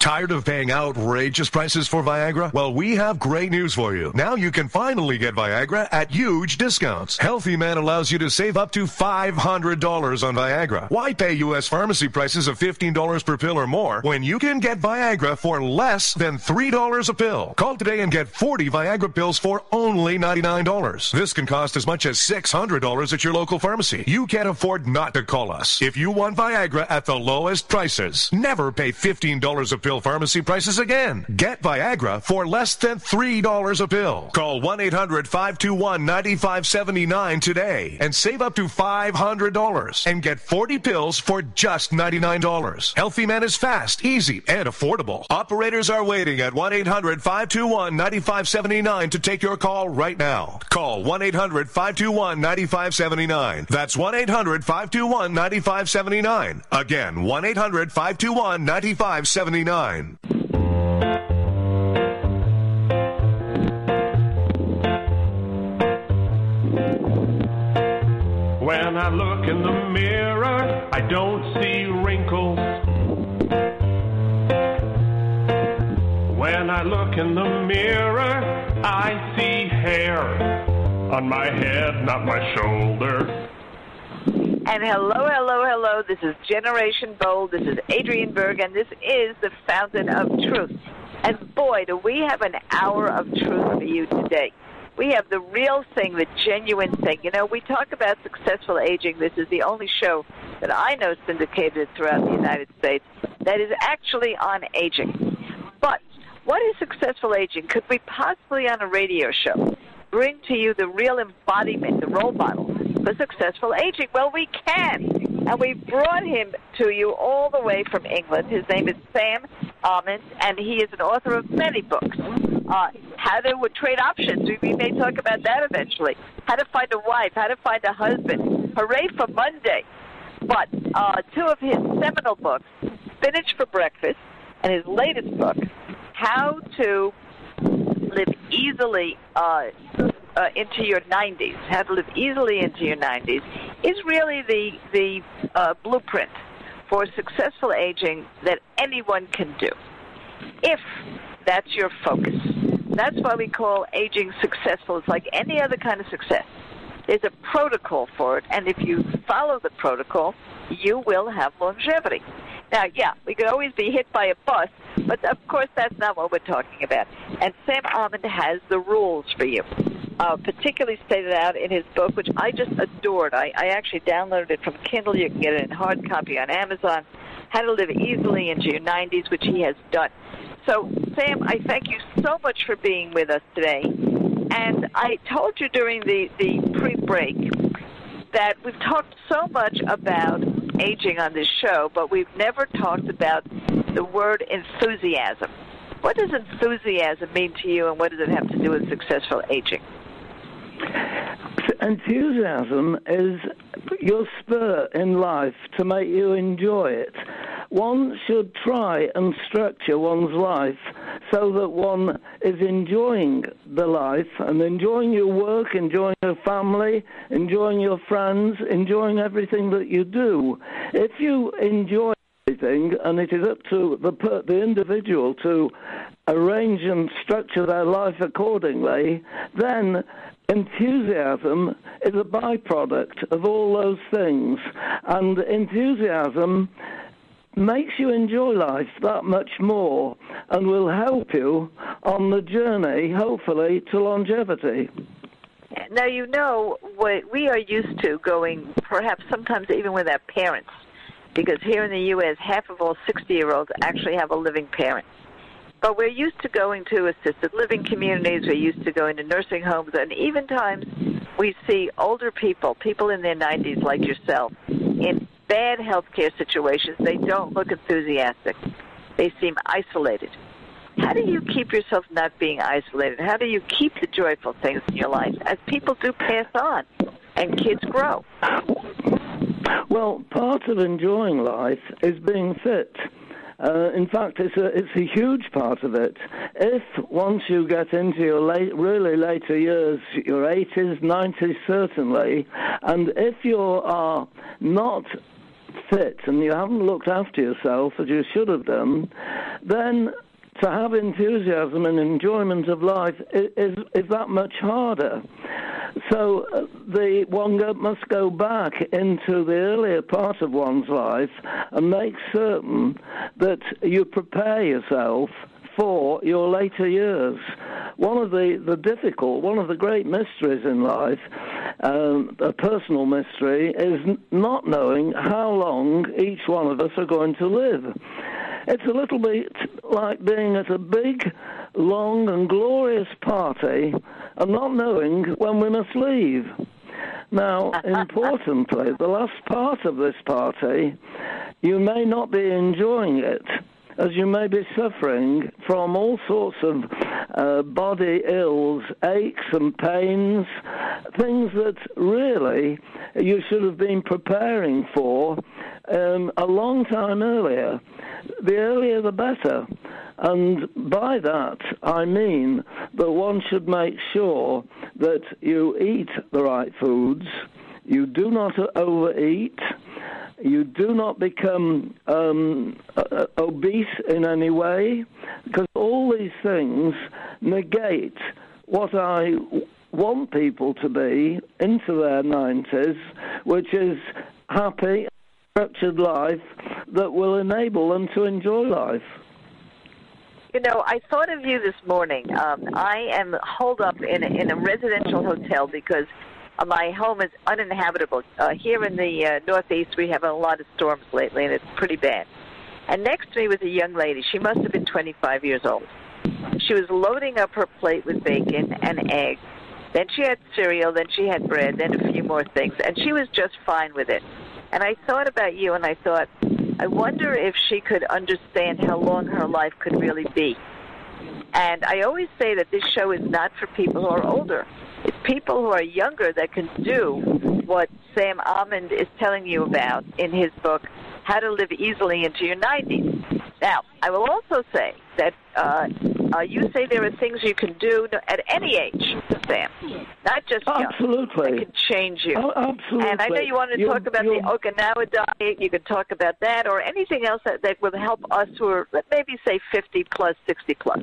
Tired of paying outrageous prices for Viagra? Well, we have great news for you. Now you can finally get Viagra at huge discounts. Healthy Man allows you to save up to $500 on Viagra. Why pay U.S. pharmacy prices of $15 per pill or more when you can get Viagra for less than $3 a pill? Call today and get 40 Viagra pills for only $99. This can cost as much as $600 at your local pharmacy. You can't afford not to call us. If you want Viagra at the lowest prices, never pay $15 a pill pharmacy prices again. Get Viagra for less than $3 a pill. Call 1-800-521-9579 today and save up to $500 and get 40 pills for just $99. Healthy Man is fast, easy, and affordable. Operators are waiting at 1-800-521-9579 to take your call right now. Call 1-800-521-9579. That's 1-800-521-9579. Again, 1-800-521-9579. When I look in the mirror, I don't see wrinkles. When I look in the mirror, I see hair on my head, not my shoulder. And hello. This is Generation Bold. This is Adrienne Berg, and this is the Fountain of Truth. And boy, do we have an hour of truth for you today. We have the real thing, the genuine thing. You know, we talk about successful aging. This is the only show that I know syndicated throughout the United States that is actually on aging. But what is successful aging? Could we possibly, on a radio show, bring to you the real embodiment, the role model for successful aging? Well, we can. And we brought him to you all the way from England. His name is Sam Almond, and he is an author of many books. How to trade options. We may talk about that eventually. How to find a wife, how to find a husband. Hooray for Monday. But two of his seminal books, Spinach for Breakfast, and his latest book, How to Live Easily into Your 90s, How to Live Easily into Your 90s, is really the blueprint for successful aging that anyone can do, if that's your focus. That's why we call aging successful. It's like any other kind of success. There's a protocol for it, and if you follow the protocol, you will have longevity. Now, yeah, we could always be hit by a bus, but of course that's not what we're talking about. And Sam Almond has the rules for you, particularly stated out in his book, which I just adored. I actually downloaded it from Kindle. You can get it in hard copy on Amazon, How to Live Easily into Your 90s, which he has done. So, Sam, I thank you so much for being with us today. And I told you during the pre-break that we've talked so much about aging on this show, but we've never talked about the word enthusiasm. What does enthusiasm mean to you, and what does it have to do with successful aging? Enthusiasm is your spur in life to make you enjoy it. One should try and structure one's life so that one is enjoying the life and enjoying your work, enjoying your family, enjoying your friends, enjoying everything that you do. If you enjoy everything, and it is up to the individual to arrange and structure their life accordingly, then enthusiasm is a byproduct of all those things. And enthusiasm makes you enjoy life that much more and will help you on the journey, hopefully, to longevity. Now, you know, we are used to going, perhaps sometimes even with our parents, because here in the U.S., half of all 60-year-olds actually have a living parent. But we're used to going to assisted living communities, we're used to going to nursing homes, and even times we see older people in their 90s like yourself, in bad healthcare situations. They don't look enthusiastic. They seem isolated. How do you keep yourself not being isolated? How do you keep the joyful things in your life as people do pass on and kids grow? Well, part of enjoying life is being fit. In fact, it's a huge part of it. If once you get into your really later years, your 80s, 90s certainly, and if you are not fit and you haven't looked after yourself as you should have done, then to have enthusiasm and enjoyment of life is that much harder. So one must go back into the earlier part of one's life and make certain that you prepare yourself for your later years. One of the great mysteries in life, a personal mystery, is not knowing how long each one of us are going to live. It's a little bit like being at a big, long and glorious party and not knowing when we must leave. Now, importantly, the last part of this party, you may not be enjoying it, as you may be suffering from all sorts of body ills, aches and pains, things that really you should have been preparing for a long time earlier. The earlier the better. And by that, I mean that one should make sure that you eat the right foods, you do not overeat, you do not become obese in any way, because all these things negate what I want people to be into their 90s, which is happy, structured life that will enable them to enjoy life. You know, I thought of you this morning. I am holed up in a residential hotel because my home is uninhabitable. Here in the Northeast, we have a lot of storms lately, and it's pretty bad. And next to me was a young lady. She must have been 25 years old. She was loading up her plate with bacon and eggs. Then she had cereal, then she had bread, then a few more things, and she was just fine with it. And I thought about you, and I thought, I wonder if she could understand how long her life could really be. And I always say that this show is not for people who are older. It's people who are younger that can do what Sam Almond is telling you about in his book, How to Live Easily into Your 90s. Now, I will also say that you say there are things you can do at any age, Sam, not just young. Absolutely. That can change you. Oh, absolutely. And I know you want to talk about the Okinawa diet. You can talk about that or anything else that will help us who are, maybe say, 50 plus, 60 plus.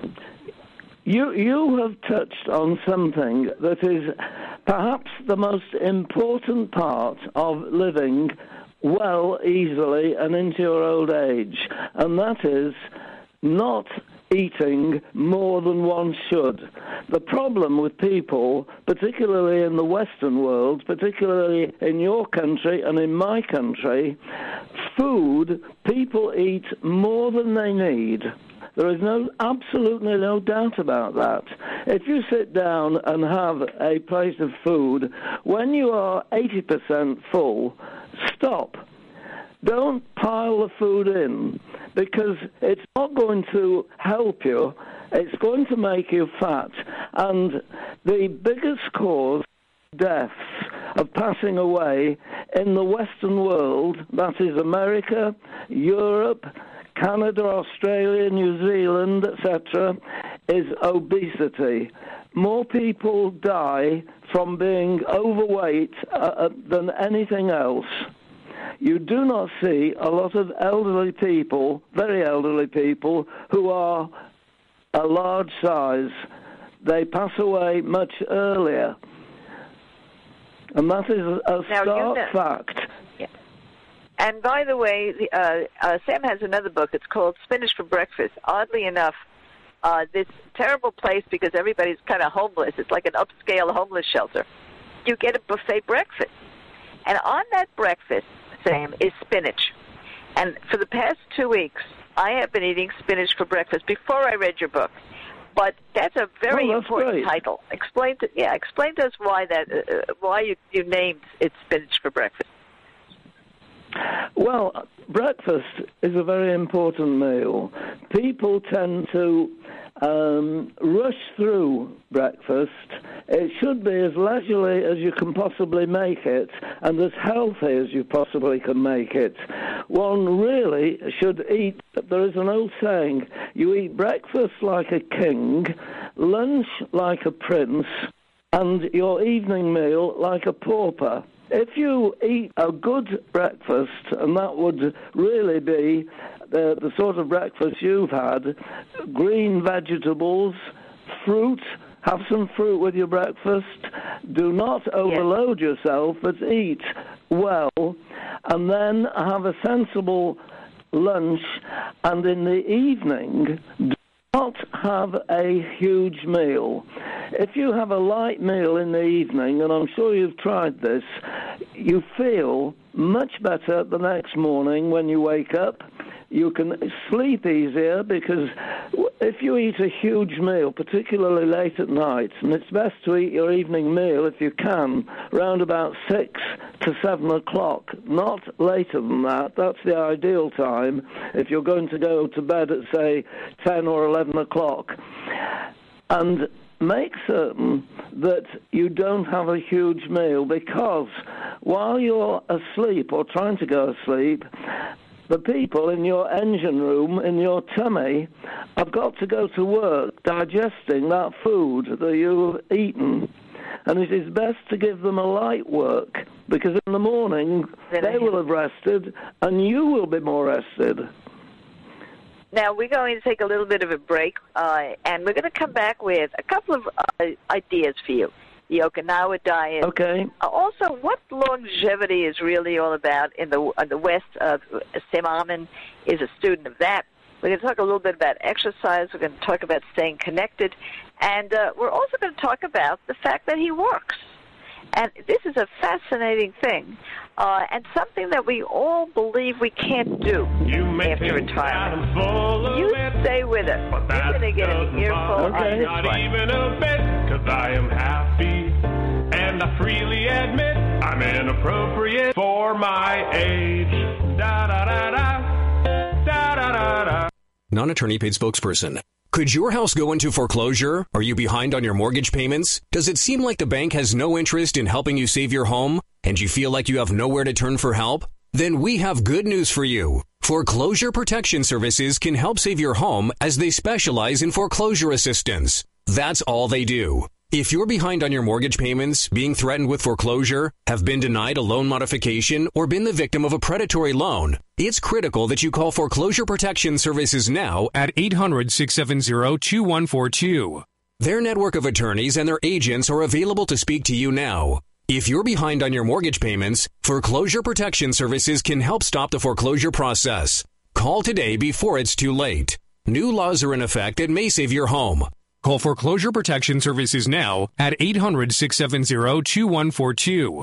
You have touched on something that is perhaps the most important part of living well, easily, and into your old age, and that is not eating more than one should. The problem with people, particularly in the Western world, particularly in your country and in my country, food, people eat more than they need. There is absolutely no doubt about that. If you sit down and have a plate of food, when you are 80% full, stop. Don't pile the food in, because it's not going to help you. It's going to make you fat. And the biggest cause of deaths, of passing away in the Western world, that is America, Europe, Canada, Australia, New Zealand, etc., is obesity. More people die from being overweight than anything else. You do not see a lot of elderly people, very elderly people, who are a large size. They pass away much earlier. And that is a stark fact. Yeah. And by the way, Sam has another book. It's called Spinach for Breakfast. Oddly enough, this terrible place, because everybody's kind of homeless, it's like an upscale homeless shelter. You get a buffet breakfast. And on that breakfast, Sam, is spinach. And for the past 2 weeks, I have been eating spinach for breakfast before I read your book. But that's a very important title. Explain to us why you named it Spinach for Breakfast. Well, breakfast is a very important meal. People tend to rush through breakfast. It should be as leisurely as you can possibly make it and as healthy as you possibly can make it. One really should eat, there is an old saying, you eat breakfast like a king, lunch like a prince, and your evening meal like a pauper. If you eat a good breakfast, and that would really be the sort of breakfast you've had, green vegetables, fruit, have some fruit with your breakfast. Do not overload yourself, but eat well, and then have a sensible lunch. And in the evening, do not have a huge meal. If you have a light meal in the evening, and I'm sure you've tried this, you feel much better the next morning when you wake up. You can sleep easier, because if you eat a huge meal, particularly late at night, and it's best to eat your evening meal, if you can, round about 6 to 7 o'clock, not later than that. That's the ideal time if you're going to go to bed at, say, 10 or 11 o'clock. And make certain that you don't have a huge meal, because while you're asleep or trying to go asleep, the people in your engine room, in your tummy, have got to go to work digesting that food that you've eaten. And it is best to give them a light work, because in the morning they will have rested and you will be more rested. Now, we're going to take a little bit of a break, and we're going to come back with a couple of ideas for you. The Okinawa diet. Okay. Also, what longevity is really all about in the West. Sam Ahman is a student of that. We're going to talk a little bit about exercise. We're going to talk about staying connected. And we're also going to talk about the fact that he works. And this is a fascinating thing, and something that we all believe we can't do after retirement. You stay with us. You're going to get an earful on this Not one. even a bit, 'cause I am happy, and I freely admit I'm inappropriate for my age. Da-da-da-da, da-da-da-da. Non-attorney paid spokesperson. Could your house go into foreclosure? Are you behind on your mortgage payments? Does it seem like the bank has no interest in helping you save your home, and you feel like you have nowhere to turn for help? Then we have good news for you. Foreclosure Protection Services can help save your home, as they specialize in foreclosure assistance. That's all they do. If you're behind on your mortgage payments, being threatened with foreclosure, have been denied a loan modification, or been the victim of a predatory loan, it's critical that you call Foreclosure Protection Services now at 800-670-2142. Their network of attorneys and their agents are available to speak to you now. If you're behind on your mortgage payments, Foreclosure Protection Services can help stop the foreclosure process. Call today before it's too late. New laws are in effect that may save your home. Call Foreclosure Protection Services now at 800-670-2142.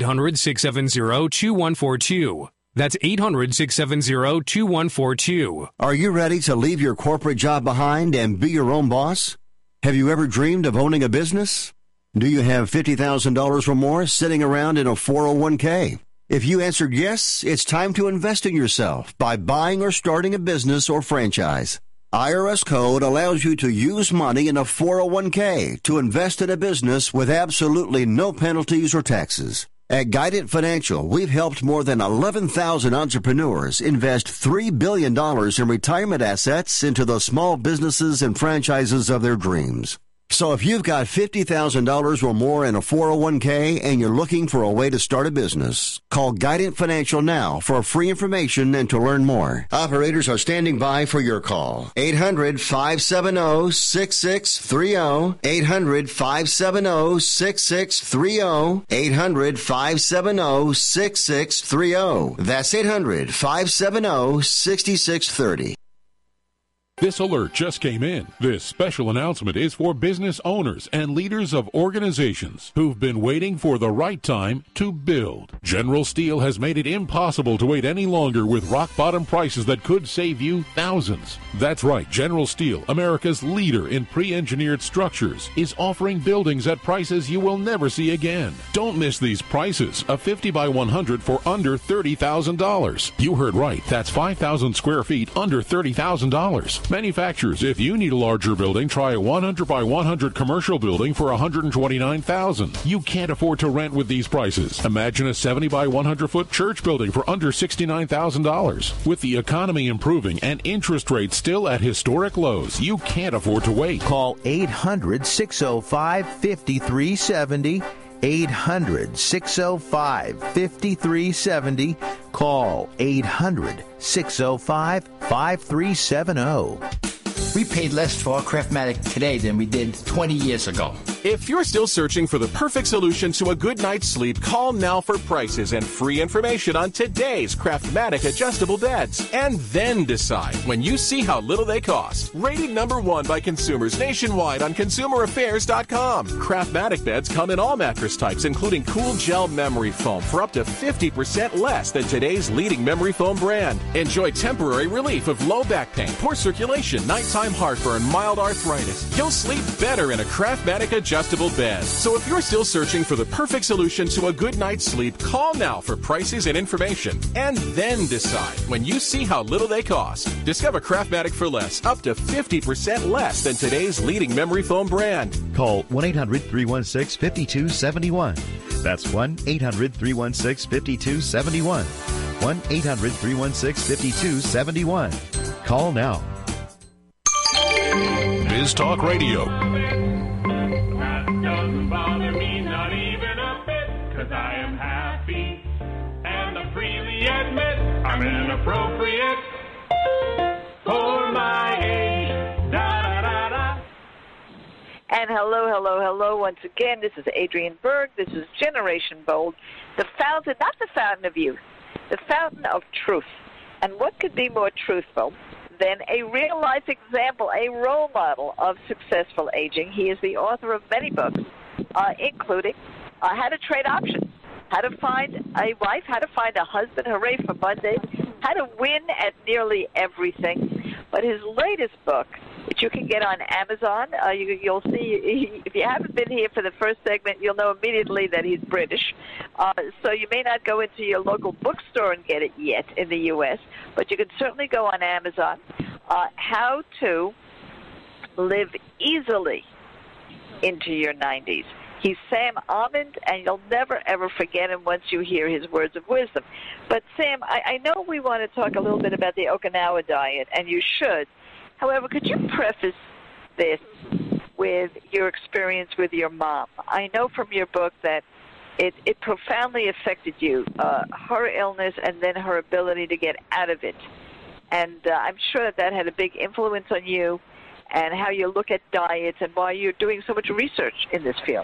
800-670-2142. That's 800-670-2142. Are you ready to leave your corporate job behind and be your own boss? Have you ever dreamed of owning a business? Do you have $50,000 or more sitting around in a 401k? If you answered yes, it's time to invest in yourself by buying or starting a business or franchise. IRS code allows you to use money in a 401k to invest in a business with absolutely no penalties or taxes. At Guidant Financial, we've helped more than 11,000 entrepreneurs invest $3 billion in retirement assets into the small businesses and franchises of their dreams. So if you've got $50,000 or more in a 401k and you're looking for a way to start a business, call Guidant Financial now for free information and to learn more. Operators are standing by for your call. 800-570-6630. 800-570-6630. 800-570-6630. That's 800-570-6630. This alert just came in. This special announcement is for business owners and leaders of organizations who've been waiting for the right time to build. General Steel has made it impossible to wait any longer with rock-bottom prices that could save you thousands. That's right, General Steel, America's leader in pre-engineered structures, is offering buildings at prices you will never see again. Don't miss these prices. A 50 by 100 for under $30,000. You heard right. That's 5,000 square feet under $30,000. Manufacturers, if you need a larger building, try a 100 by 100 commercial building for $129,000. You can't afford to rent with these prices. Imagine a 70 by 100 foot church building for under $69,000. With the economy improving and interest rates still at historic lows, you can't afford to wait. Call 800-605-5370. 800-605-5370. Call 800-605-5370. We paid less for our Craftmatic today than we did 20 years ago. If you're still searching for the perfect solution to a good night's sleep, call now for prices and free information on today's Craftmatic adjustable beds. And then decide when you see how little they cost. Rated #1 by consumers nationwide on ConsumerAffairs.com. Craftmatic beds come in all mattress types, including cool gel memory foam for up to 50% less than today's leading memory foam brand. Enjoy temporary relief of low back pain, poor circulation, nighttime heartburn, mild arthritis. You'll sleep better in a Craftmatic adjustable bed. So if you're still searching for the perfect solution to a good night's sleep, call now for prices and information. And then decide when you see how little they cost. Discover Craftmatic for less, up to 50% less than today's leading memory foam brand. Call 1-800-316-5271. That's 1-800-316-5271. 1-800-316-5271. Call now. Biz Talk Radio. That doesn't bother me, not even a bit, 'cause I am happy, and I freely admit I'm inappropriate for my age. Da-da-da-da. And hello once again. This is Adrienne Berg. This is Generation Bold, the fountain, not the fountain of youth, the fountain of truth. And what could be more truthful than a real-life example, a role model of successful aging? He is the author of many books, including How to Trade Options, How to Find a Wife, How to Find a Husband, Hooray for Monday, How to Win at Nearly Everything. But his latest book, which you can get on Amazon, you'll see, if you haven't been here for the first segment, you'll know immediately that he's British. So you may not go into your local bookstore and get it yet in the U.S., but you can certainly go on Amazon. How to Live Easily into Your 90s. He's Sam Almond, and you'll never, ever forget him once you hear his words of wisdom. But, Sam, I know we want to talk a little bit about the Okinawa diet, and you should. However, could you preface this with your experience with your mom? I know from your book that it profoundly affected you, her illness and then her ability to get out of it. And I'm sure that had a big influence on you and how you look at diets and why you're doing so much research in this field.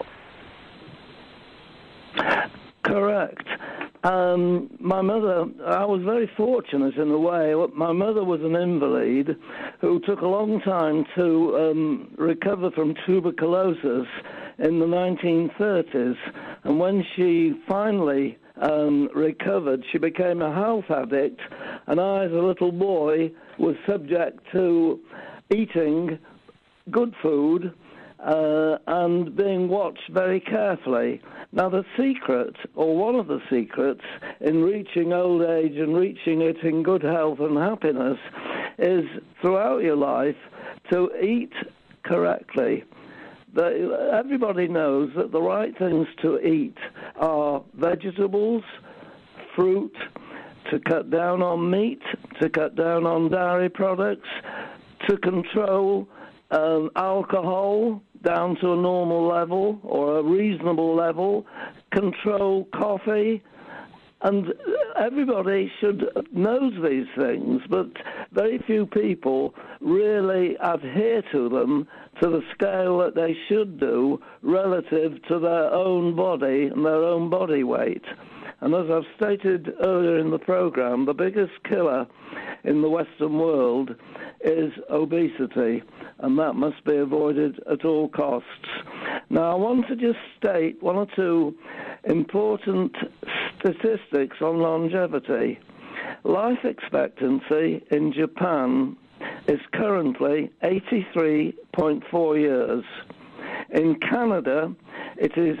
Correct. My mother, I was very fortunate in a way. My mother was an invalid who took a long time to recover from tuberculosis in the 1930s. And when she finally recovered, she became a health addict. And I, as a little boy, was subject to eating good food and being watched very carefully. Now, the secret, or one of the secrets, in reaching old age and reaching it in good health and happiness is, throughout your life, to eat correctly. Everybody knows that the right things to eat are vegetables, fruit, to cut down on meat, to cut down on dairy products, to control alcohol down to a normal level or a reasonable level, control coffee, and everybody should know these things, but very few people really adhere to them to the scale that they should do relative to their own body and their own body weight. And as I've stated earlier in the program, the biggest killer in the Western world is obesity, and that must be avoided at all costs. Now, I want to just state one or two important statistics on longevity. Life expectancy in Japan is currently 83.4 years. In Canada, it is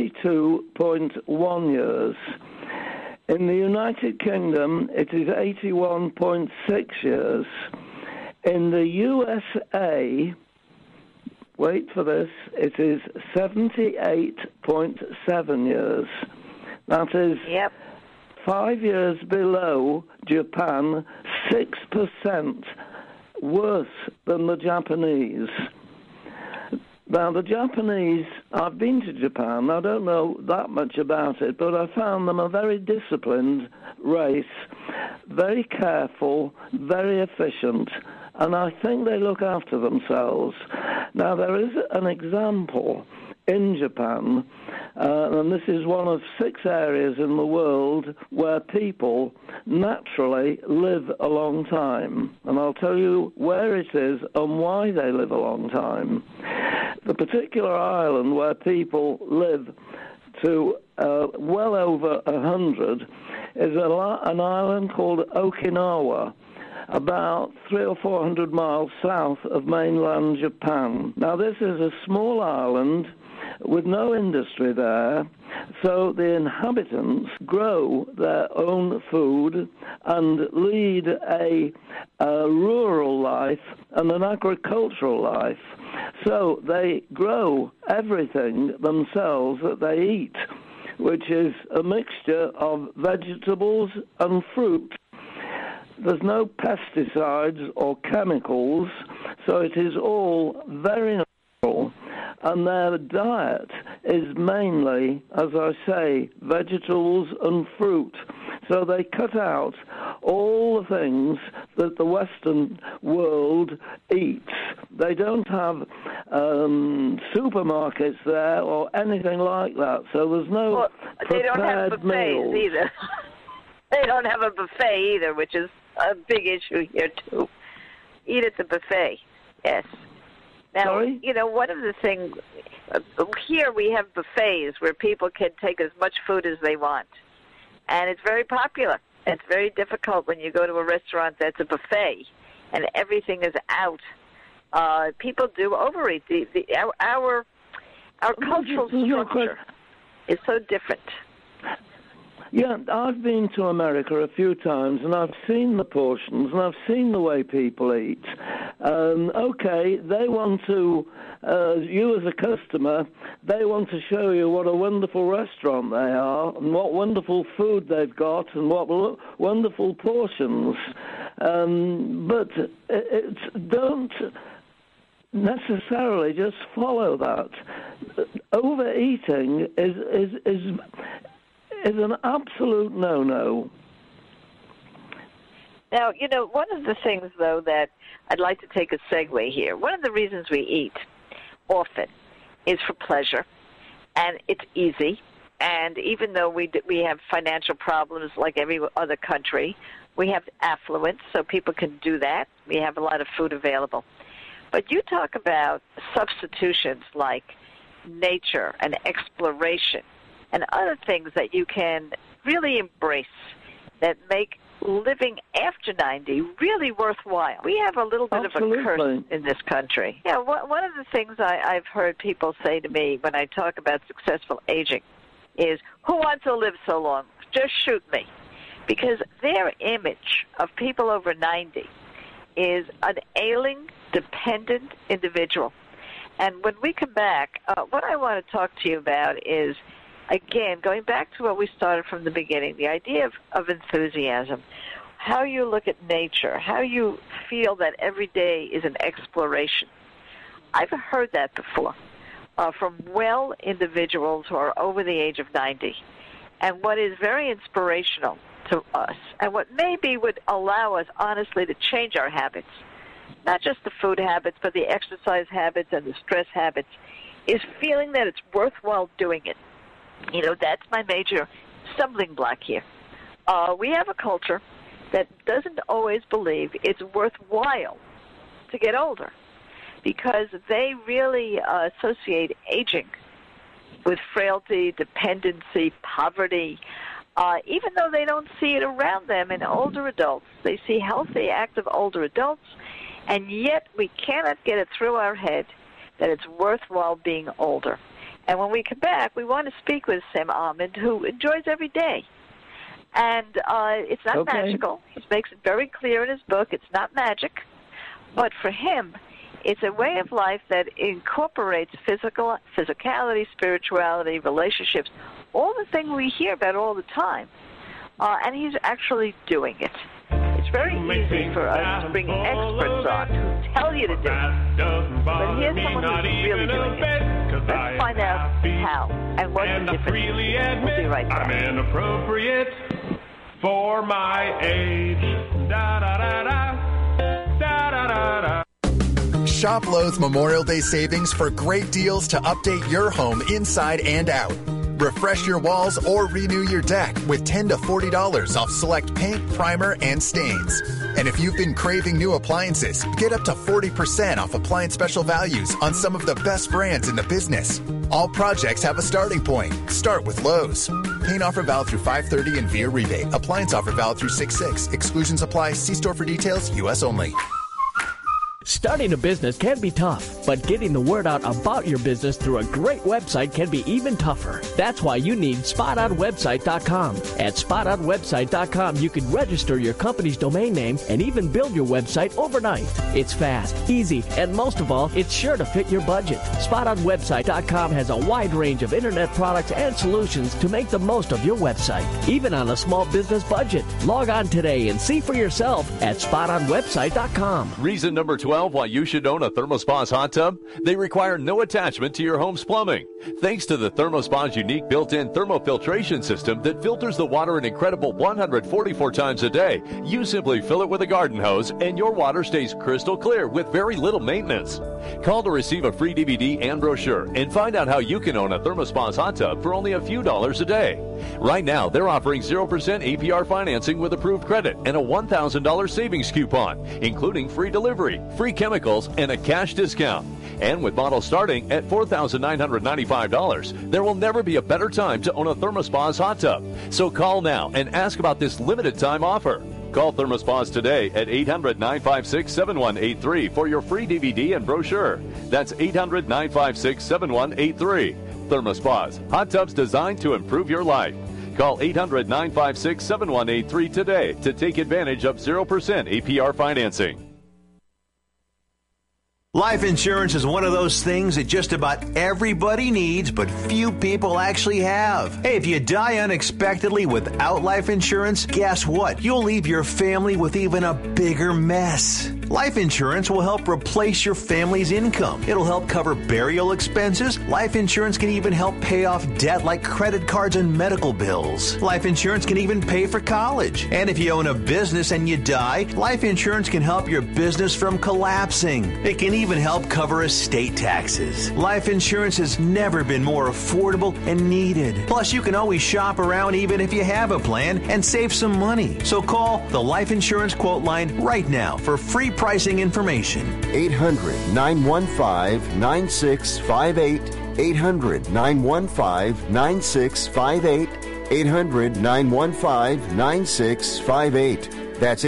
82.1 years. In the United Kingdom, it is 81.6 years. In the USA, wait for this, it is 78.7 years. That is 5 years below Japan, 6% worse than the Japanese. Now, the Japanese, I've been to Japan. I don't know that much about it, but I found them a very disciplined race, very careful, very efficient, and I think they look after themselves. Now, there is an example in Japan, and this is one of 6 areas in the world where people naturally live a long time. And I'll tell you where it is and why they live a long time. The particular island where people live to well over 100 is an island called Okinawa, about 300 or 400 miles south of mainland Japan. Now, this is a small island with no industry there, so the inhabitants grow their own food and lead a rural life and an agricultural life. So they grow everything themselves that they eat, which is a mixture of vegetables and fruit. There's no pesticides or chemicals, so it is all very natural. And their diet is mainly, as I say, vegetables and fruit. So they cut out all the things that the Western world eats. They don't have supermarkets there or anything like that. So there's no they don't have buffets meals either. They don't have a buffet either, which is a big issue here too. Eat at the buffet, yes. Now, Sorry? you know, one of the things, here we have buffets where people can take as much food as they want. And it's very popular. It's very difficult when you go to a restaurant that's a buffet and everything is out. People do overeat. Our cultural structure is so different. Yeah, I've been to America a few times, and I've seen the portions, and I've seen the way people eat. Okay, they want to, you as a customer, they want to show you what a wonderful restaurant they are, and what wonderful food they've got, and what wonderful portions. But don't necessarily just follow that. Overeating is an absolute no-no. Now, you know, one of the things, though, that I'd like to take a segue here, one of the reasons we eat often is for pleasure, and it's easy. And even though we have financial problems like every other country, we have affluence, so people can do that. We have a lot of food available. But you talk about substitutions like nature and exploration and other things that you can really embrace that make living after 90 really worthwhile. We have a little bit Absolutely. of a curse in this country. Yeah, one of the things I've heard people say to me when I talk about successful aging is, who wants to live so long? Just shoot me. Because their image of people over 90 is an ailing, dependent individual. And when we come back, what I want to talk to you about is, again, going back to what we started from the beginning, the idea of enthusiasm, how you look at nature, how you feel that every day is an exploration. I've heard that before from well individuals who are over the age of 90. And what is very inspirational to us, and what maybe would allow us, honestly, to change our habits, not just the food habits, but the exercise habits and the stress habits, is feeling that it's worthwhile doing it. You know, that's my major stumbling block here. We have a culture that doesn't always believe it's worthwhile to get older because they really associate aging with frailty, dependency, poverty, even though they don't see it around them in older adults. They see healthy, active older adults, and yet we cannot get it through our head that it's worthwhile being older. And when we come back, we want to speak with Sam Ahmed, who enjoys every day. And it's not magical. He makes it very clear in his book. It's not magic. But for him, it's a way of life that incorporates physicality, spirituality, relationships, all the things we hear about all the time. And he's actually doing it. It's very easy for us to bring experts on who tell tell you to do. But here's someone who's really doing it. Let's find out how and what the difference is. We'll be right back. I'm inappropriate for my age. Da da da da. Da da da da. Shop Lowe's Memorial Day savings for great deals to update your home inside and out. Refresh your walls or renew your deck with $10 to $40 off select paint, primer, and stains. And if you've been craving new appliances, get up to 40% off appliance special values on some of the best brands in the business. All projects have a starting point. Start with Lowe's. Paint offer valid through 5/30 and via rebate. Appliance offer valid through 6/6. Exclusions apply. See store for details. U.S. only. Starting a business can be tough, but getting the word out about your business through a great website can be even tougher. That's why you need SpotOnWebsite.com. At SpotOnWebsite.com, you can register your company's domain name and even build your website overnight. It's fast, easy, and most of all, it's sure to fit your budget. SpotOnWebsite.com has a wide range of internet products and solutions to make the most of your website, even on a small business budget. Log on today and see for yourself at SpotOnWebsite.com. Reason number 12 why you should own a ThermoSpa's hot tub? They require no attachment to your home's plumbing. Thanks to the ThermoSpa's unique built-in thermofiltration system that filters the water an incredible 144 times a day, you simply fill it with a garden hose and your water stays crystal clear with very little maintenance. Call to receive a free DVD and brochure and find out how you can own a ThermoSpa's hot tub for only a few dollars a day. Right now, they're offering 0% APR financing with approved credit and a $1,000 savings coupon, including free delivery, free chemicals, and a cash discount. And with models starting at $4,995, there will never be a better time to own a ThermoSpa's hot tub. So call now and ask about this limited time offer. Call ThermoSpa's today at 800-956-7183 for your free DVD and brochure. That's 800-956-7183. ThermoSpa's, hot tubs designed to improve your life. Call 800-956-7183 today to take advantage of 0% APR financing. Life insurance is one of those things that just about everybody needs, but few people actually have. Hey, if you die unexpectedly without life insurance, guess what? You'll leave your family with even a bigger mess. Life insurance will help replace your family's income. It'll help cover burial expenses. Life insurance can even help pay off debt like credit cards and medical bills. Life insurance can even pay for college. And if you own a business and you die, life insurance can help your business from collapsing. It can even help cover estate taxes. Life insurance has never been more affordable and needed. Plus, you can always shop around even if you have a plan and save some money. So call the Life Insurance Quote Line right now for free pricing information. 800-915-9658. 800-915-9658. 800-915-9658. That's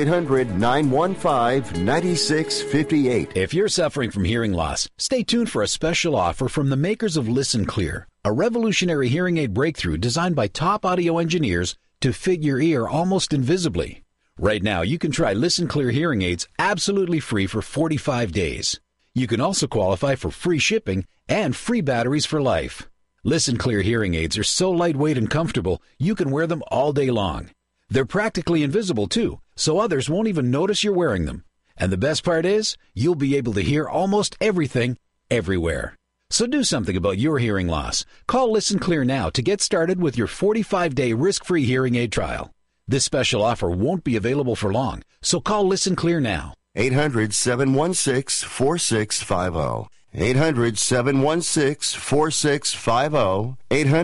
800-915-9658. If you're suffering from hearing loss, stay tuned for a special offer from the makers of Listen Clear, a revolutionary hearing aid breakthrough designed by top audio engineers to fit your ear almost invisibly. Right now, you can try Listen Clear hearing aids absolutely free for 45 days. You can also qualify for free shipping and free batteries for life. Listen Clear hearing aids are so lightweight and comfortable, you can wear them all day long. They're practically invisible, too, so others won't even notice you're wearing them. And the best part is, you'll be able to hear almost everything, everywhere. So do something about your hearing loss. Call Listen Clear now to get started with your 45-day risk-free hearing aid trial. This special offer won't be available for long, so call Listen Clear now. 800-716-4650. 800-716-4650.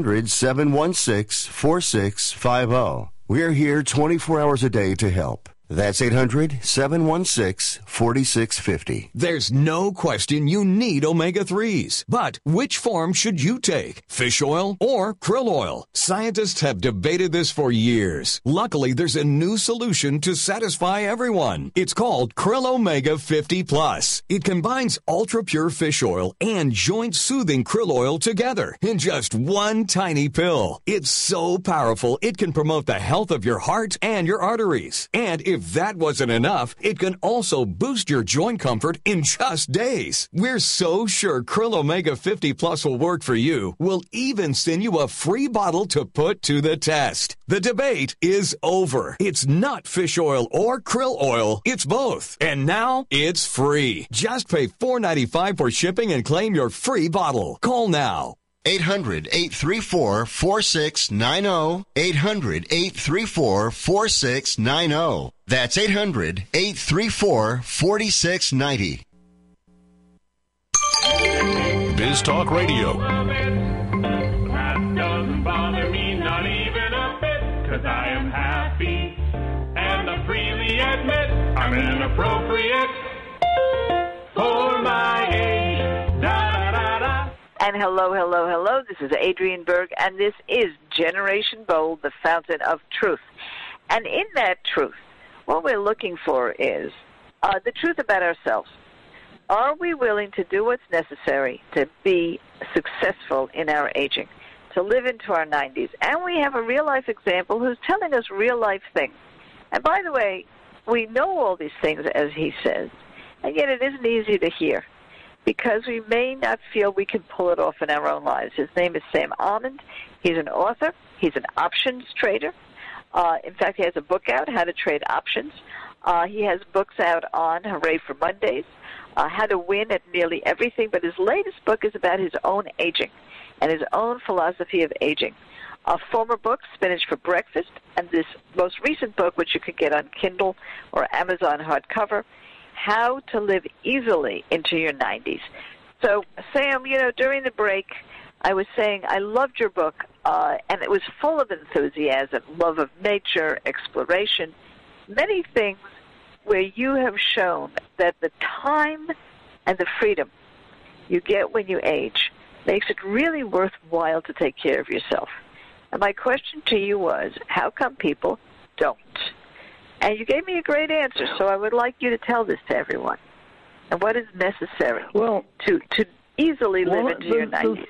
800-716-4650. We're here 24 hours a day to help. That's 800-716-4650. There's no question you need omega-3s. But which form should you take? Fish oil or krill oil? Scientists have debated this for years. Luckily, there's a new solution to satisfy everyone. It's called Krill Omega 50 Plus. It combines ultra-pure fish oil and joint-soothing krill oil together in just one tiny pill. It's so powerful, it can promote the health of your heart and your arteries. And if If that wasn't enough, it can also boost your joint comfort in just days. We're so sure Krill Omega 50 Plus will work for you. We'll even send you a free bottle to put to the test. The debate is over. It's not fish oil or krill oil. It's both. And now it's free. Just pay $4.95 for shipping and claim your free bottle. Call now. 800-834-4690. 800-834-4690. That's 800-834-4690. Biz Talk Radio. That doesn't bother me, not even a bit, 'cause I am happy. And I freely admit I'm inappropriate for my age. Da-da-da-da. And hello, hello, hello. This is Adrienne Berg, and this is Generation Bold, the fountain of truth. And in that truth, what we're looking for is the truth about ourselves. Are we willing to do what's necessary to be successful in our aging, to live into our 90s? And we have a real-life example who's telling us real-life things. And by the way, we know all these things, as he says, and yet it isn't easy to hear because we may not feel we can pull it off in our own lives. His name is Sam Almond. He's an author. He's an options trader. In fact, he has a book out, How to Trade Options. He has books out on Hooray for Mondays, How to Win at Nearly Everything, but his latest book is about his own aging and his own philosophy of aging. Former book, Spinach for Breakfast, and this most recent book, which you could get on Kindle or Amazon hardcover, How to Live Easily into Your 90s. So, Sam, during the break, I was saying I loved your book, and it was full of enthusiasm, love of nature, exploration, many things where you have shown that the time and the freedom you get when you age makes it really worthwhile to take care of yourself. And my question to you was, how come people don't? And you gave me a great answer, so I would like you to tell this to everyone. And what is necessary to easily live into your 90s?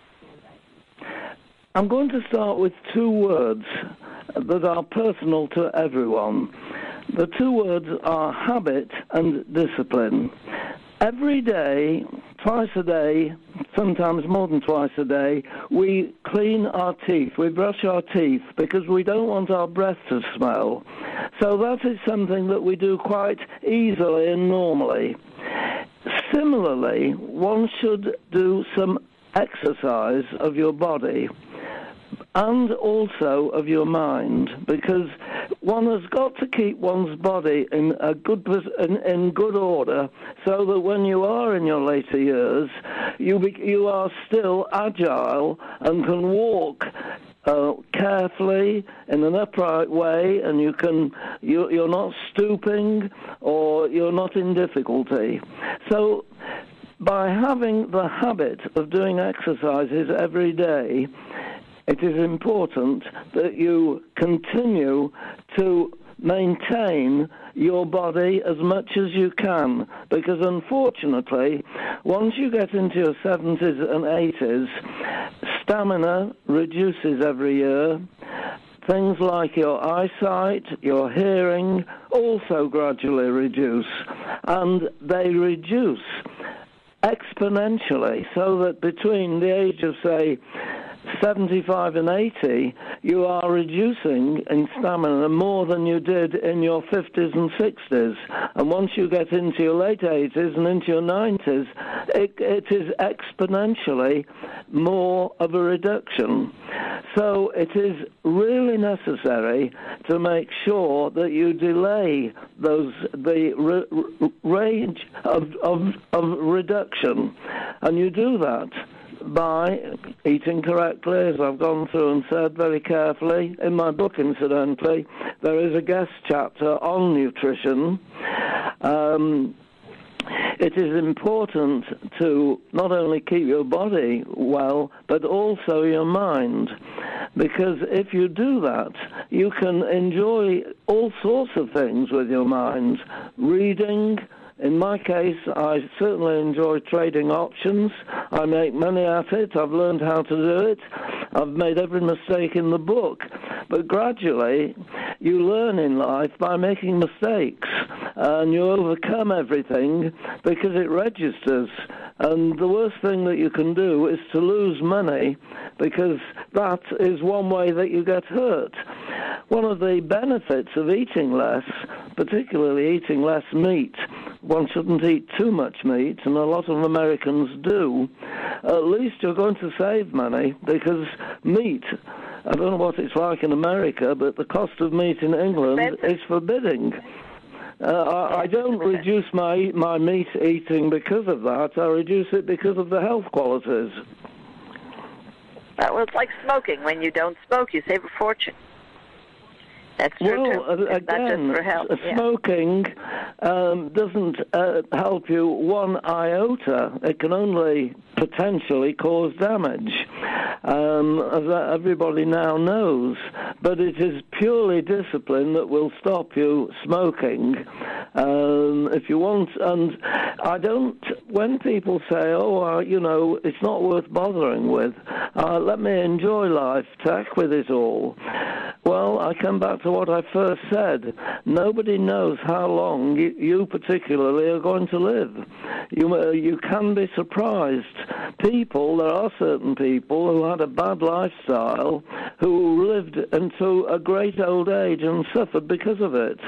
I'm going to start with two words that are personal to everyone. The two words are habit and discipline. Every day, twice a day, sometimes more than twice a day, we clean our teeth, we brush our teeth, because we don't want our breath to smell. So that is something that we do quite easily and normally. Similarly, one should do some exercise of your body and also of your mind, because one has got to keep one's body in a in good order, so that when you are in your later years, you are still agile and can walk carefully in an upright way, and you're not stooping or you're not in difficulty. So by having the habit of doing exercises every day, it is important that you continue to maintain your body as much as you can, because unfortunately, once you get into your 70s and 80s, stamina reduces every year. Things like your eyesight, your hearing also gradually reduce, and they reduce exponentially, so that between the age of, say, 75 and 80, you are reducing in stamina more than you did in your 50s and 60s. And once you get into your late 80s and into your 90s, it is exponentially more of a reduction. So it is really necessary to make sure that you delay the range of reduction. And you do that by eating correctly, as I've gone through and said very carefully. In my book, incidentally, there is a guest chapter on nutrition. It is important to not only keep your body well, but also your mind, because if you do that, you can enjoy all sorts of things with your mind. Reading. In my case, I certainly enjoy trading options. I make money at it. I've learned how to do it. I've made every mistake in the book. But gradually, you learn in life by making mistakes, and you overcome everything because it registers. And the worst thing that you can do is to lose money, because that is one way that you get hurt. One of the benefits of eating less, particularly eating less meat, one shouldn't eat too much meat, and a lot of Americans do. At least you're going to save money, because meat, I don't know what it's like in America, but the cost of meat in England is forbidding. I don't reduce my meat eating because of that. I reduce it because of the health qualities. Well, it's like smoking. When you don't smoke, you save a fortune. That's true, well, too. It's again, not just for health. Smoking doesn't help you one iota. It can only potentially cause damage, as everybody now knows. But it is purely discipline that will stop you smoking. If you want, and I don't, when people say, it's not worth bothering with, let me enjoy life, tack with it all. Well, I come back to what I first said. Nobody knows how long you particularly are going to live. You can be surprised. There are certain people who had a bad lifestyle who lived into a great old age and suffered because of it.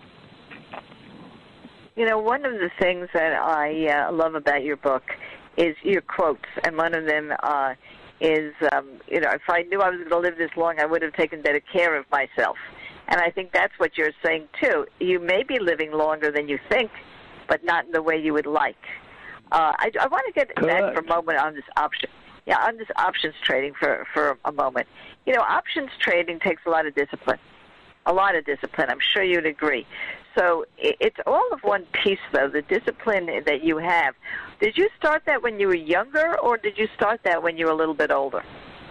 One of the things that I love about your book is your quotes, and one of them is, if I knew I was going to live this long, I would have taken better care of myself. And I think that's what you're saying, too. You may be living longer than you think, but not in the way you would like. I want to get back for a moment on this option. Yeah, on this options trading for a moment. Options trading takes a lot of discipline. I'm sure you'd agree. So it's all of one piece, though, the discipline that you have. Did you start that when you were younger, or did you start that when you were a little bit older?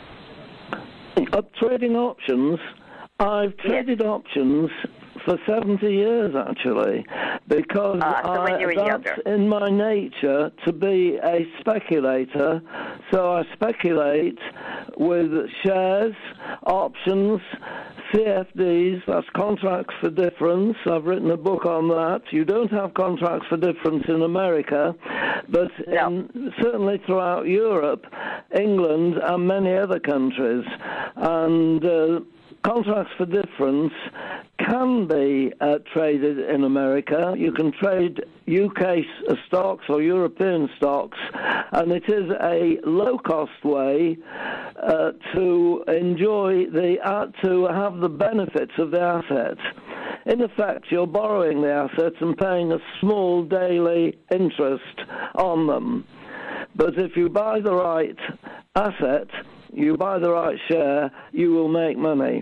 Trading options, I've traded options for 70 years, actually, because that's in my nature to be a speculator. So I speculate with shares, options, CFDs, that's contracts for difference. I've written a book on that. You don't have contracts for difference in America, but certainly throughout Europe, England, and many other countries. And contracts for difference can be traded in America. You can trade UK stocks or European stocks, and it is a low-cost way to enjoy to have the benefits of the asset. In effect, you're borrowing the assets and paying a small daily interest on them. But if you buy the right asset, you buy the right share, you will make money.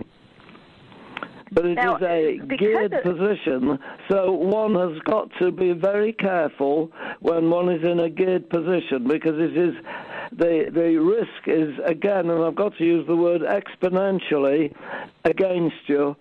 But it is a geared position, so one has got to be very careful when one is in a geared position, because it is the risk is, again, and I've got to use the word exponentially, against you,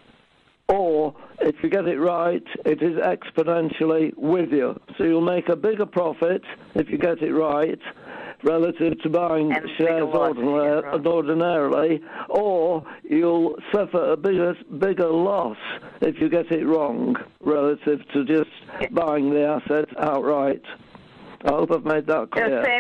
or if you get it right, it is exponentially with you. So you'll make a bigger profit if you get it right, relative to buying shares ordinarily, or you'll suffer a bigger loss if you get it wrong, relative to just buying the asset outright. I hope I've made that clear. Sam,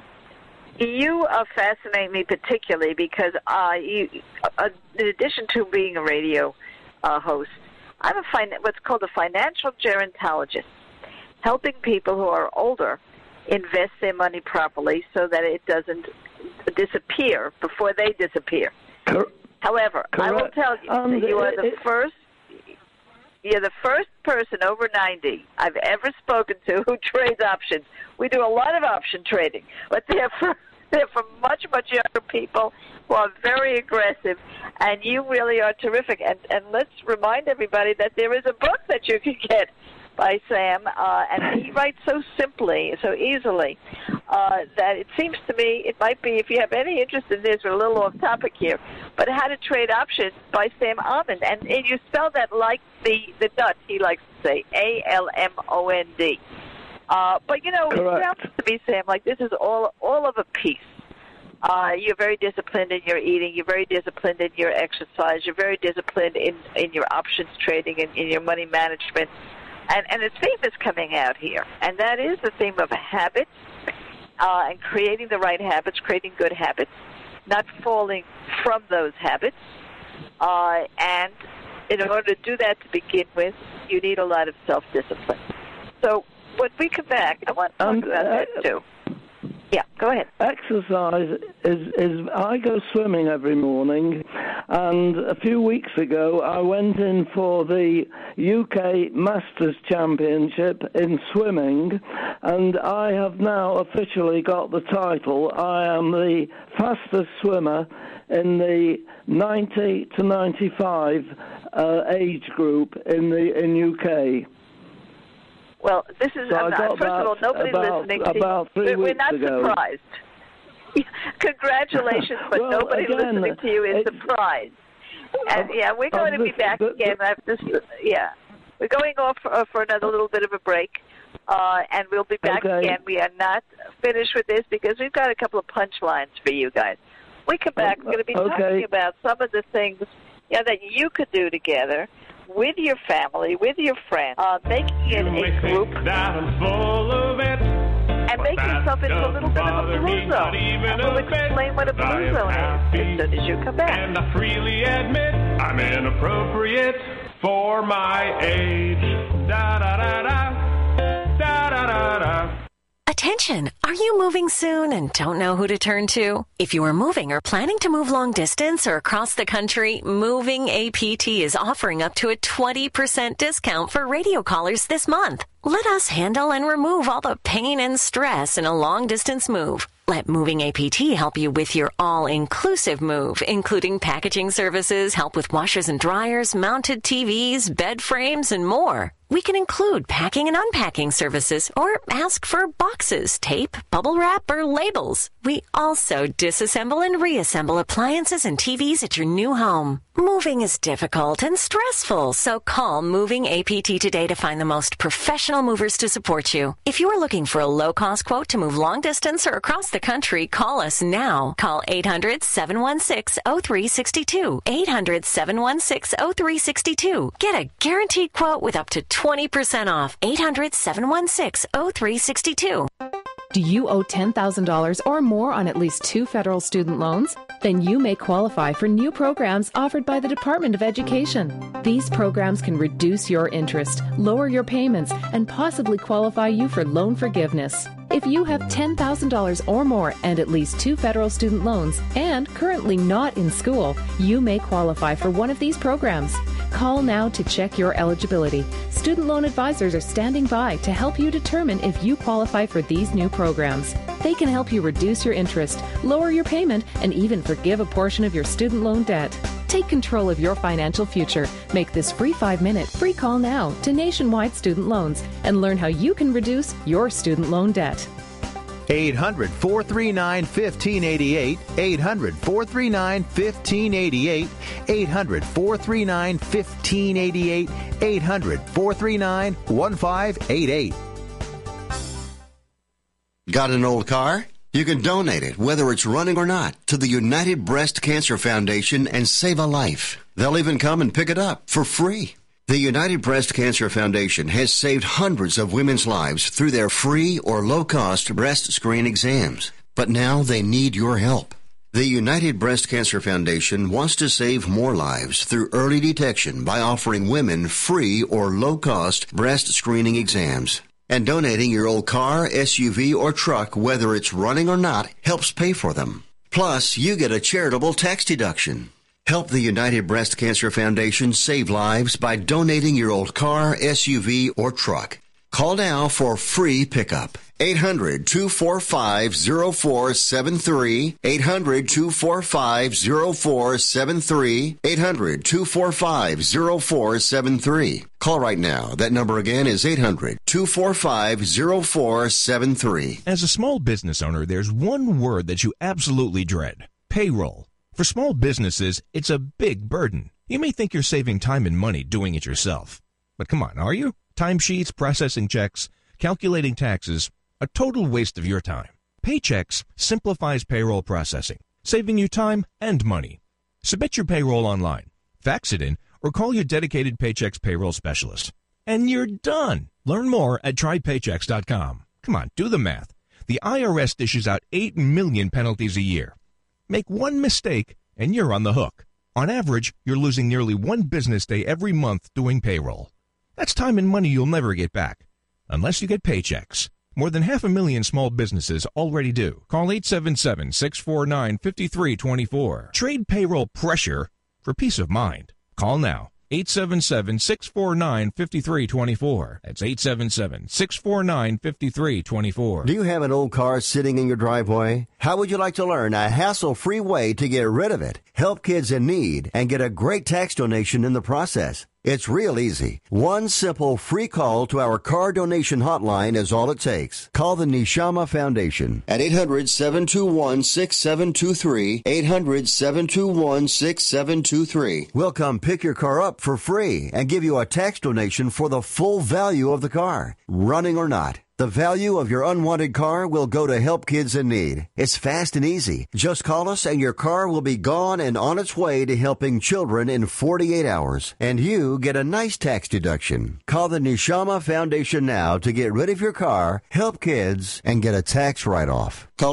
you fascinate me particularly because in addition to being a radio host, I'm what's called a financial gerontologist, helping people who are older invest their money properly so that it doesn't disappear before they disappear. However, I will tell you that you are the first. You're the first person over 90 I've ever spoken to who trades options. We do a lot of option trading, but they're for much, much younger people who are very aggressive, and you really are terrific. And let's remind everybody that there is a book that you can get by Sam, and he writes so simply, so easily, that it seems to me it might be, if you have any interest in this, we're a little off topic here, but How to Trade Options by Sam Almond. And you spell that like the nut, he likes to say, A-L-M-O-N-D. But, it sounds to me, Sam, like this is all of a piece. You're very disciplined in your eating. You're very disciplined in your exercise. You're very disciplined in your options trading and in your money management. And a theme is coming out here, and that is the theme of habits and creating the right habits, creating good habits, not falling from those habits. And in order to do that to begin with, you need a lot of self-discipline. So when we come back, I want to talk about that too. Yeah, go ahead. Exercise is I go swimming every morning, and a few weeks ago I went in for the UK Masters Championship in swimming, and I have now officially got the title. I am the fastest swimmer in the 90 to 95 age group in UK. Well, this is, so first of all, nobody listening to you. We're not surprised. Congratulations, but well, nobody again, listening to you is surprised. And yeah, we're going to be back again. We're going off for another little bit of a break, and we'll be back again. We are not finished with this because we've got a couple of punchlines for you guys. We come back, we're going to be talking about some of the things that you could do together with your family, with your friends, making it a group, and make yourself into a little bit of a blue zone. And we'll explain what a blue zone is as soon as you come back. And I freely admit I'm inappropriate for my age. Da-da-da-da, da-da-da-da. Attention! Are you moving soon and don't know who to turn to? If you are moving or planning to move long distance or across the country, Moving APT is offering up to a 20% discount for radio callers this month. Let us handle and remove all the pain and stress in a long distance move. Let Moving APT help you with your all-inclusive move, including packaging services, help with washers and dryers, mounted TVs, bed frames, and more. We can include packing and unpacking services or ask for boxes, tape, bubble wrap, or labels. We also disassemble and reassemble appliances and TVs at your new home. Moving is difficult and stressful, so call Moving APT today to find the most professional movers to support you. If you are looking for a low-cost quote to move long distance or across the country, call us now. Call 800-716-0362. 800-716-0362. Get a guaranteed quote with up to 20% off. 800-716-0362. Do you owe $10,000 or more on at least 2 federal student loans? Then you may qualify for new programs offered by the Department of Education. These programs can reduce your interest, lower your payments, and possibly qualify you for loan forgiveness. If you have $10,000 or more and at least 2 federal student loans and currently not in school, you may qualify for one of these programs. Call now to check your eligibility. Student loan advisors are standing by to help you determine if you qualify for these new programs. They can help you reduce your interest, lower your payment, and even forgive a portion of your student loan debt. Take control of your financial future. Make this free 5-minute free call now to Nationwide Student Loans and learn how you can reduce your student loan debt. 800-439-1588, 800-439-1588, 800-439-1588, 800-439-1588. Got an old car? You can donate it, whether it's running or not, to the United Breast Cancer Foundation and save a life. They'll even come and pick it up for free. The United Breast Cancer Foundation has saved hundreds of women's lives through their free or low-cost breast screen exams. But now they need your help. The United Breast Cancer Foundation wants to save more lives through early detection by offering women free or low-cost breast screening exams. And donating your old car, SUV, or truck, whether it's running or not, helps pay for them. Plus, you get a charitable tax deduction. Help the United Breast Cancer Foundation save lives by donating your old car, SUV, or truck. Call now for free pickup. 800-245-0473, 800-245-0473, 800-245-0473. Call right now. That number again is 800-245-0473. As a small business owner, there's one word that you absolutely dread: payroll. For small businesses, it's a big burden. You may think you're saving time and money doing it yourself. But come on, are you? Timesheets, processing checks, calculating taxes, a total waste of your time. Paychex simplifies payroll processing, saving you time and money. Submit your payroll online, fax it in, or call your dedicated Paychex payroll specialist. And you're done. Learn more at trypaychex.com. Come on, do the math. The IRS dishes out 8 million penalties a year. Make one mistake and you're on the hook. On average, you're losing nearly 1 business day every month doing payroll. That's time and money you'll never get back, unless you get Paychex. More than 500,000 small businesses already do. Call 877-649-5324. Trade payroll pressure for peace of mind. Call now. 877-649-5324. That's 877-649-5324. Do you have an old car sitting in your driveway? How would you like to learn a hassle-free way to get rid of it, help kids in need, and get a great tax donation in the process? It's real easy. One simple free call to our car donation hotline is all it takes. Call the Neshama Foundation at 800-721-6723, 800-721-6723. We'll come pick your car up for free and give you a tax donation for the full value of the car, running or not. The value of your unwanted car will go to help kids in need. It's fast and easy. Just call us and your car will be gone and on its way to helping children in 48 hours. And you get a nice tax deduction. Call the Neshama Foundation now to get rid of your car, help kids, and get a tax write-off. Call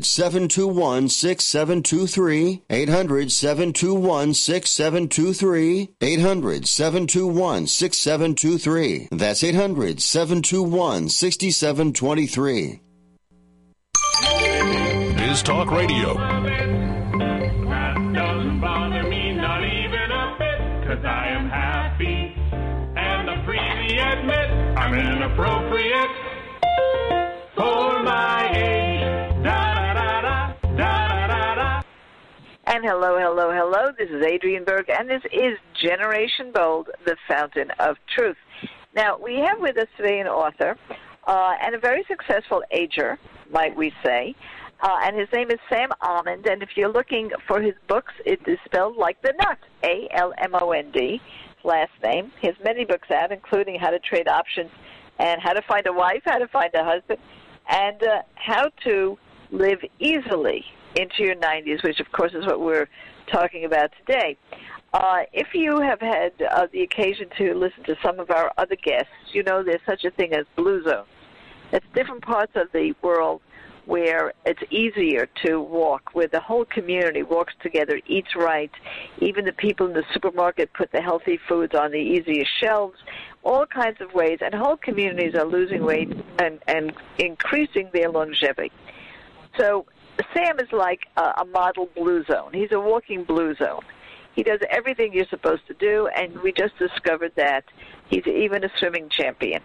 800-721-6723, 800-721-6723, 800-721-6723. That's 800-721-6723. Biz Talk Radio. That doesn't bother me, not even a bit, 'cause I am happy. And I freely admit I'm inappropriate for my age. And hello, hello, hello. This is Adrienne Berg, and this is Generation Bold, the Fountain of Truth. Now, we have with us today an author and a very successful ager, might we say, and his name is Sam Almond, and if you're looking for his books, it is spelled like the nut, A-L-M-O-N-D, his last name. He has many books out, including How to Trade Options and How to Find a Wife, How to Find a Husband, and How to Live Easily into your 90s, which, of course, is what we're talking about today. If you have had the occasion to listen to some of our other guests, you know there's such a thing as blue zones. It's different parts of the world where it's easier to walk, where the whole community walks together, eats right. Even the people in the supermarket put the healthy foods on the easiest shelves, all kinds of ways, and whole communities are losing weight and increasing their longevity. So Sam is like a model blue zone. He's a walking blue zone. He does everything you're supposed to do, and we just discovered that he's even a swimming champion.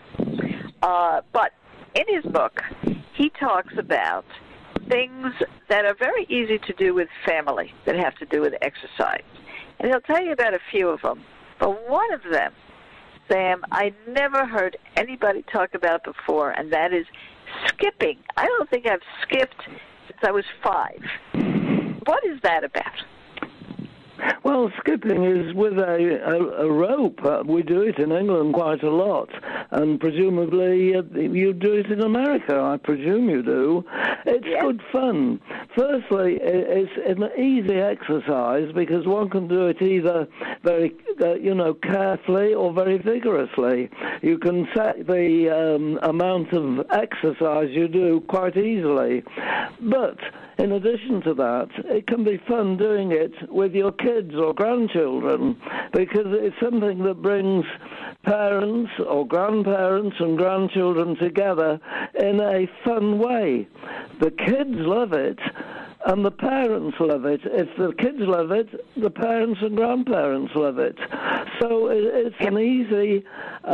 But in his book, he talks about things that are very easy to do with family that have to do with exercise. And he'll tell you about a few of them. But one of them, Sam, I never heard anybody talk about before, and that is skipping. I don't think I've skipped since I was 5. What is that about? Well, skipping is with a rope. We do it in England quite a lot, and presumably you do it in America. I presume you do. It's good fun. Firstly, it's an easy exercise because one can do it either very, carefully or very vigorously. You can set the amount of exercise you do quite easily. But in addition to that, it can be fun doing it with your kids or grandchildren because it's something that brings parents or grandparents and grandchildren together in a fun way. The kids love it and the parents love it. If the kids love it, the parents and grandparents love it. So it's an easy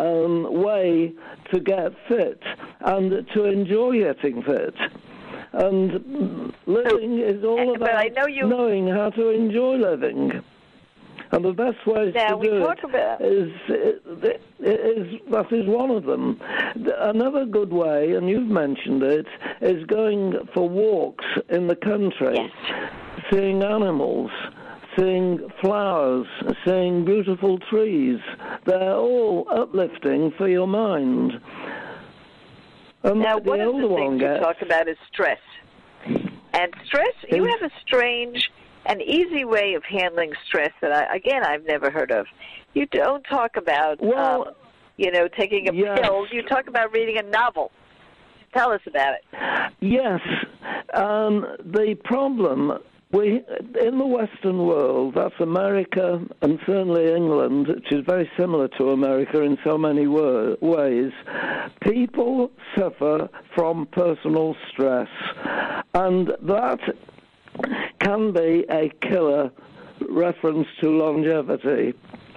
way to get fit and to enjoy getting fit. And living is all about knowing how to enjoy living. And the best ways to do it that is one of them. Another good way, and you've mentioned it, is going for walks in the country, seeing animals, seeing flowers, seeing beautiful trees. They're all uplifting for your mind. Now, one of the things you talk about is stress. And stress, you have a strange and easy way of handling stress that, I've never heard of. You don't talk about, taking a pill. You talk about reading a novel. Tell us about it. Yes. The problem, in the Western world, that's America and certainly England, which is very similar to America in so many ways, people suffer from personal stress. And that can be a killer reference to longevity.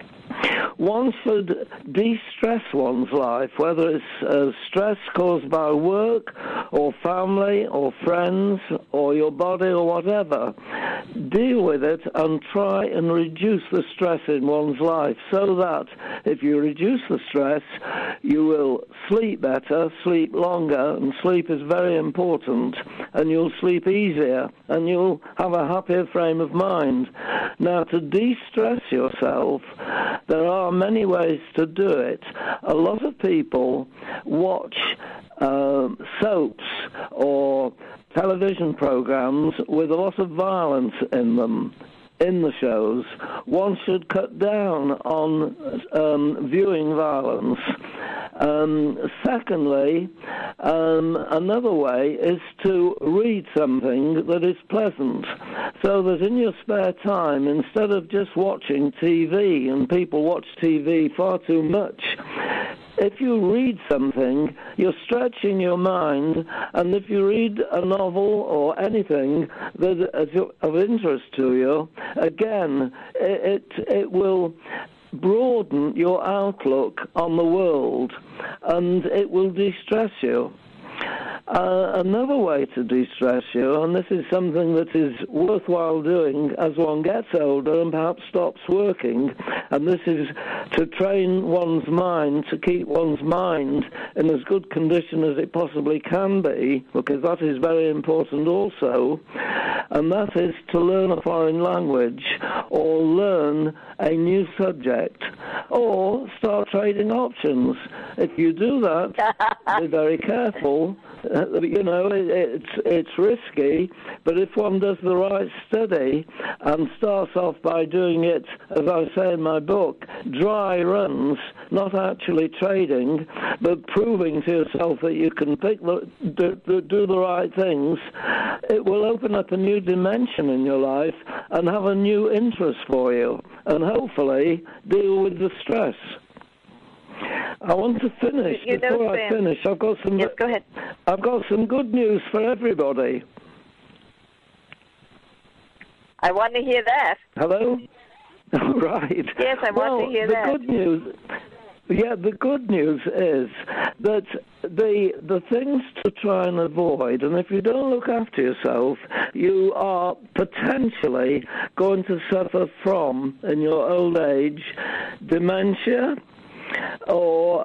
One should de-stress one's life, whether it's stress caused by work or family or friends or your body or whatever. Deal with it and try and reduce the stress in one's life so that if you reduce the stress, you will sleep better, sleep longer, and sleep is very important, and you'll sleep easier, and you'll have a happier frame of mind. Now, to de-stress yourself, there are many ways to do it. A lot of people watch soaps or television programs with a lot of violence in them, in the shows. One should cut down on viewing violence. Secondly, another way is to read something that is pleasant, so that in your spare time, instead of just watching TV, and people watch TV far too much, if you read something, you're stretching your mind, and if you read a novel or anything that is of interest to you, again, it will broaden your outlook on the world, and it will de-stress you. Another way to de-stress you, and this is something that is worthwhile doing as one gets older and perhaps stops working, and this is to train one's mind, to keep one's mind in as good condition as it possibly can be, because that is very important also, and that is to learn a foreign language or learn a new subject or start trading options. If you do that, be very careful. It's risky, but if one does the right study and starts off by doing it, as I say in my book, dry runs, not actually trading, but proving to yourself that you can do the right things, it will open up a new dimension in your life and have a new interest for you, and hopefully deal with the stress. I want to finish. Before I finish, I've got some. Yes, go ahead. I've got some good news for everybody. I want to hear that. Hello? Right. Yes, I want to hear that. The good news. Yeah, the good news is that the things to try and avoid, and if you don't look after yourself, you are potentially going to suffer from, in your old age, dementia, or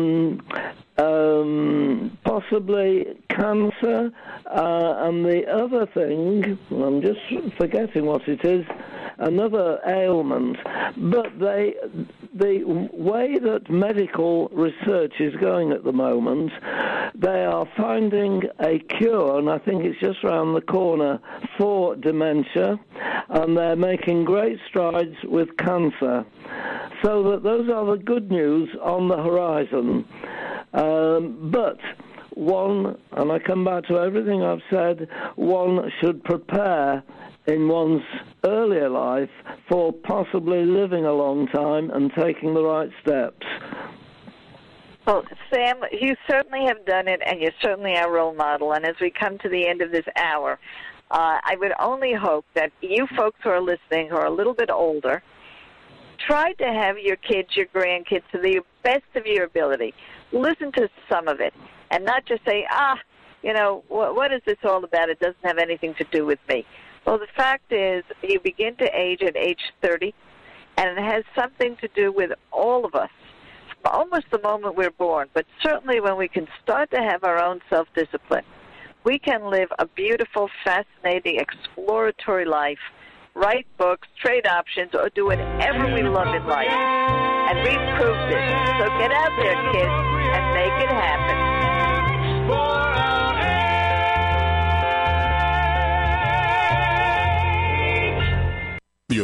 possibly cancer, and the other thing, I'm just forgetting what it is, another ailment. But the way that medical research is going at the moment, they are finding a cure, and I think it's just around the corner, for dementia, and they're making great strides with cancer. So that those are the good news on the horizon. But one, and I come back to everything I've said, one should prepare in one's earlier life for possibly living a long time and taking the right steps. Well, Sam, you certainly have done it, and you're certainly our role model. And as we come to the end of this hour, I would only hope that you folks who are listening, who are a little bit older, try to have your kids, your grandkids, to the best of your ability. Listen to some of it, and not just say, what is this all about? It doesn't have anything to do with me. Well, the fact is, you begin to age at age 30, and it has something to do with all of us, from almost the moment we're born, but certainly when we can start to have our own self-discipline, we can live a beautiful, fascinating, exploratory life, write books, trade options, or do whatever we love in life. And we've proved it. So get out there, kids, and make it happen.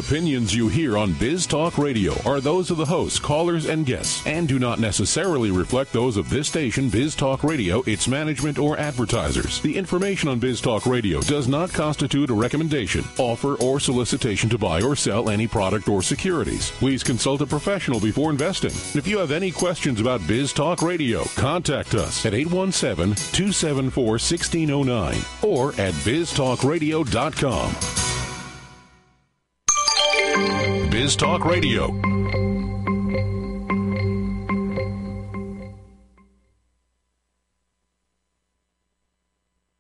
opinions you hear on Biz Talk Radio are those of the hosts, callers, and guests, and do not necessarily reflect those of this station, Biz Talk Radio, its management, or advertisers. The information on Biz Talk Radio does not constitute a recommendation, offer, or solicitation to buy or sell any product or securities. Please consult a professional before investing. And if you have any questions about Biz Talk Radio, contact us at 817-274-1609 or at biztalkradio.com. Biz Talk Radio,